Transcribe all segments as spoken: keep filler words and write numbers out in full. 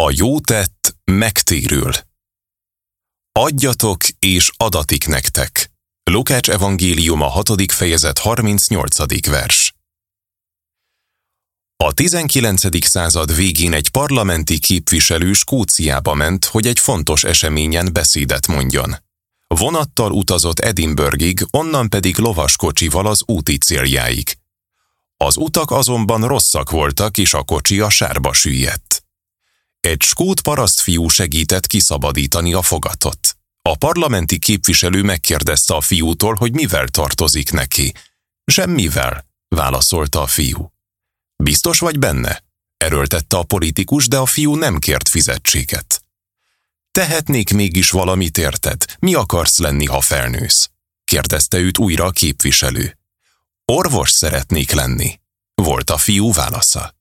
A jó tett megtérül. Adjatok, és adatik nektek. Lukács evangéliuma hatodik fejezet harmincnyolcadik vers. A tizenkilencedik század végén egy parlamenti képviselő Skóciába ment, hogy egy fontos eseményen beszédet mondjon. Vonattal utazott Edinburghig, onnan pedig lovaskocsival az úti céljáig. Az utak azonban rosszak voltak, és a kocsi a sárba süllyedt. Egy skót parasztfiú segített kiszabadítani a fogatot. A parlamenti képviselő megkérdezte a fiútól, hogy mivel tartozik neki. Semmivel, válaszolta a fiú. Biztos vagy benne? Erőltette a politikus, de a fiú nem kért fizetséget. Tehetnék mégis valamit érted? Mi akarsz lenni, ha felnősz? Kérdezte őt újra a képviselő. Orvos szeretnék lenni, volt a fiú válasza.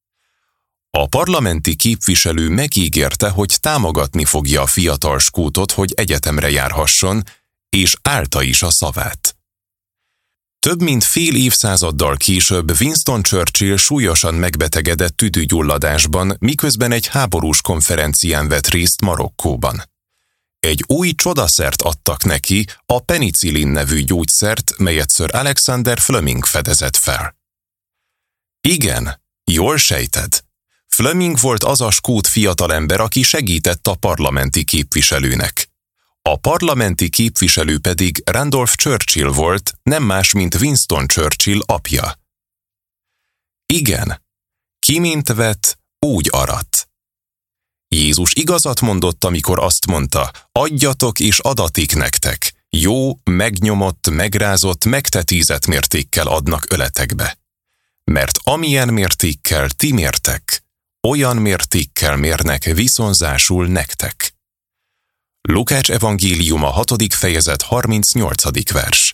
A parlamenti képviselő megígérte, hogy támogatni fogja a fiatal skótot, hogy egyetemre járhasson, és állta is a szavát. Több mint fél évszázaddal később Winston Churchill súlyosan megbetegedett tüdőgyulladásban, miközben egy háborús konferencián vett részt Marokkóban. Egy új csodaszert adtak neki, a penicillin nevű gyógyszert, melyet Sir Alexander Fleming fedezett fel. Igen, jól sejted. Fleming volt az a skót fiatalember, aki segített a parlamenti képviselőnek. A parlamenti képviselő pedig Randolph Churchill volt, nem más, mint Winston Churchill apja. Igen, ki mint vet, úgy arat. Jézus igazat mondott, amikor azt mondta, adjatok és adatik nektek, jó, megnyomott, megrázott, megtetízett mértékkel adnak öletekbe. Mert amilyen mértékkel ti mértek, olyan mértékkel mérnek viszonzásul nektek. Lukács evangéliuma hatodik fejezet harmincnyolcadik vers.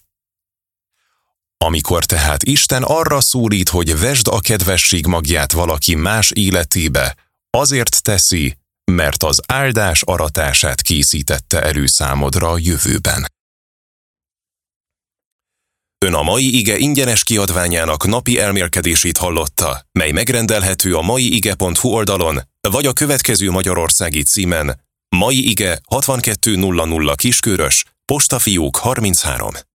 Amikor tehát Isten arra szólít, hogy vesd a kedvesség magját valaki más életébe, azért teszi, mert az áldás aratását készítette elő számodra a jövőben. Ön a mai ige ingyenes kiadványának napi elmélkedését hallotta, mely megrendelhető a maiige pont hu oldalon, vagy a következő magyarországi címen: Mai Ige hatvankettő nulla nulla Kiskörös, postafiók harminchárom.